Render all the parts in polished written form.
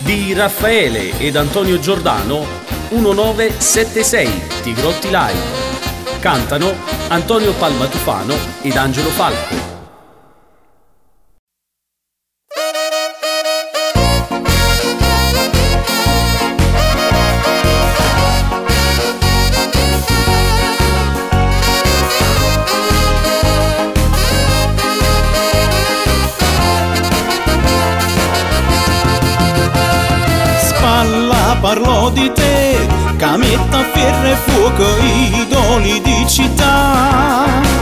di Raffaele ed Antonio Giordano 1976 Tigrotti Live. Cantano Antonio Palmatufano ed Angelo Falco. Parlo di te, cametta, ferro e fuoco, idoli di città.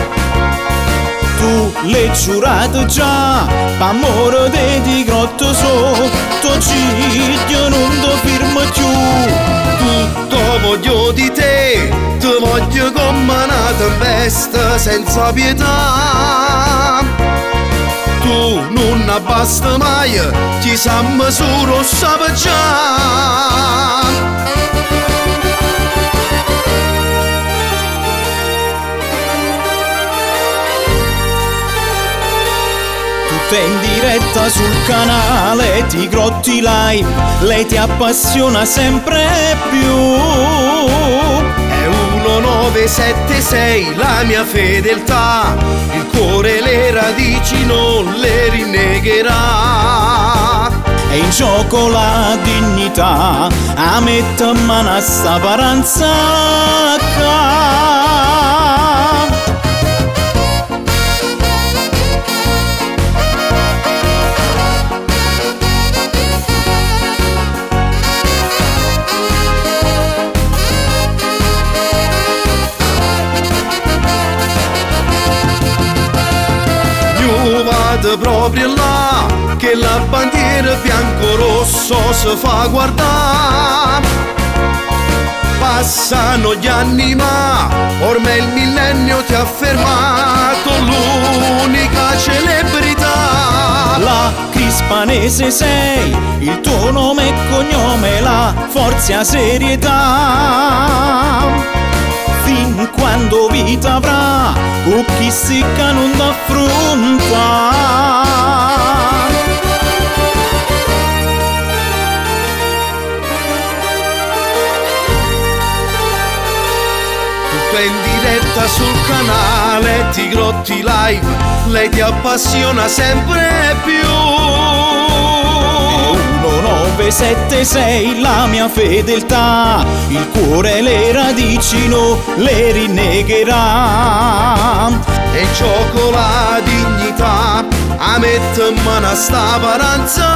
Tu l'hai giurato già, p'amore de di grotto sotto ciglio non ti firmo più. Tutto voglio di te, ti voglio come una tempesta senza pietà. Tu non abbasta mai, ci siamo solo già. Tu in diretta sul canale Tigrotti Live, lei ti appassiona sempre più. È 1976 la mia fedeltà, il cuore e le radici non le rinnegherà. È in gioco la dignità, a mettere mano a sta paranzacca. Vado proprio là, che la bandiera bianco-rosso si fa guardare. Passano gli anni ma ormai il millennio ti ha fermato, l'unica celebrità. La Crispanese sei, il tuo nome e cognome, la forza e serietà. Fin quando vita avrà, con chi si che non t'affronta. Tutto in diretta sul canale Tigrotti Live, lei ti appassiona sempre più. 1976 la mia fedeltà, il cuore e le radici non le rinnegherà. E gioco la dignità, a mettere mano a sta paranza.